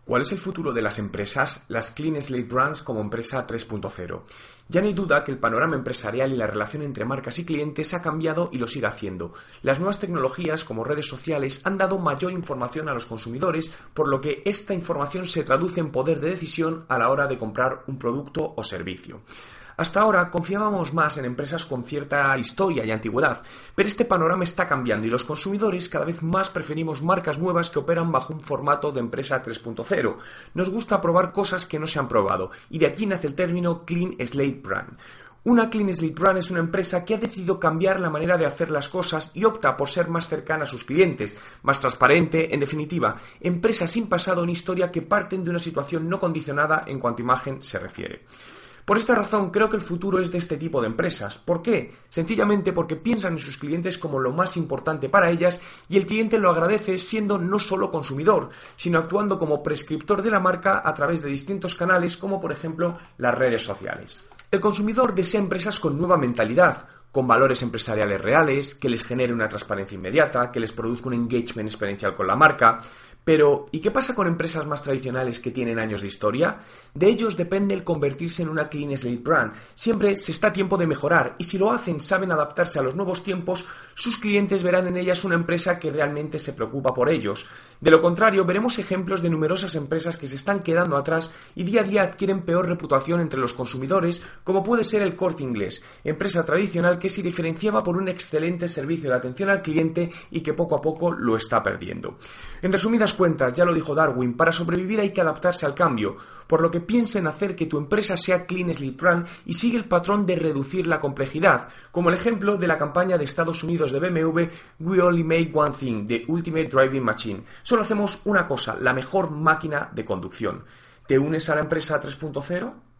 ¿Cuál es el futuro de las empresas, las Clean Slate Brands como empresa 3.0? Ya no hay duda que el panorama empresarial y la relación entre marcas y clientes ha cambiado y lo sigue haciendo. Las nuevas tecnologías, como redes sociales, han dado mayor información a los consumidores, por lo que esta información se traduce en poder de decisión a la hora de comprar un producto o servicio. Hasta ahora confiábamos más en empresas con cierta historia y antigüedad, pero este panorama está cambiando y los consumidores cada vez más preferimos marcas nuevas que operan bajo un formato de empresa 3.0. Nos gusta probar cosas que no se han probado, y de aquí nace el término Clean Slate Brand. Una Clean Slate Brand es una empresa que ha decidido cambiar la manera de hacer las cosas y opta por ser más cercana a sus clientes, más transparente, en definitiva, empresas sin pasado ni historia que parten de una situación no condicionada en cuanto a imagen se refiere. Por esta razón creo que el futuro es de este tipo de empresas. ¿Por qué? Sencillamente porque piensan en sus clientes como lo más importante para ellas y el cliente lo agradece siendo no solo consumidor, sino actuando como prescriptor de la marca a través de distintos canales como por ejemplo las redes sociales. El consumidor desea empresas con nueva mentalidad, con valores empresariales reales, que les genere una transparencia inmediata, que les produzca un engagement experiencial con la marca. Pero, ¿y qué pasa con empresas más tradicionales que tienen años de historia? De ellos depende el convertirse en una Clean Slate Brand. Siempre se está a tiempo de mejorar y si lo hacen, saben adaptarse a los nuevos tiempos, sus clientes verán en ellas una empresa que realmente se preocupa por ellos. De lo contrario, veremos ejemplos de numerosas empresas que se están quedando atrás y día a día adquieren peor reputación entre los consumidores, como puede ser el Corte Inglés, empresa tradicional que se diferenciaba por un excelente servicio de atención al cliente y que poco a poco lo está perdiendo. En resumidas cuentas, ya lo dijo Darwin, para sobrevivir hay que adaptarse al cambio, por lo que piensa en hacer que tu empresa sea Clean Slate Brand y sigue el patrón de reducir la complejidad, como el ejemplo de la campaña de Estados Unidos de BMW We Only Make One Thing, The Ultimate Driving Machine. Solo hacemos una cosa, la mejor máquina de conducción. ¿Te unes a la empresa 3.0?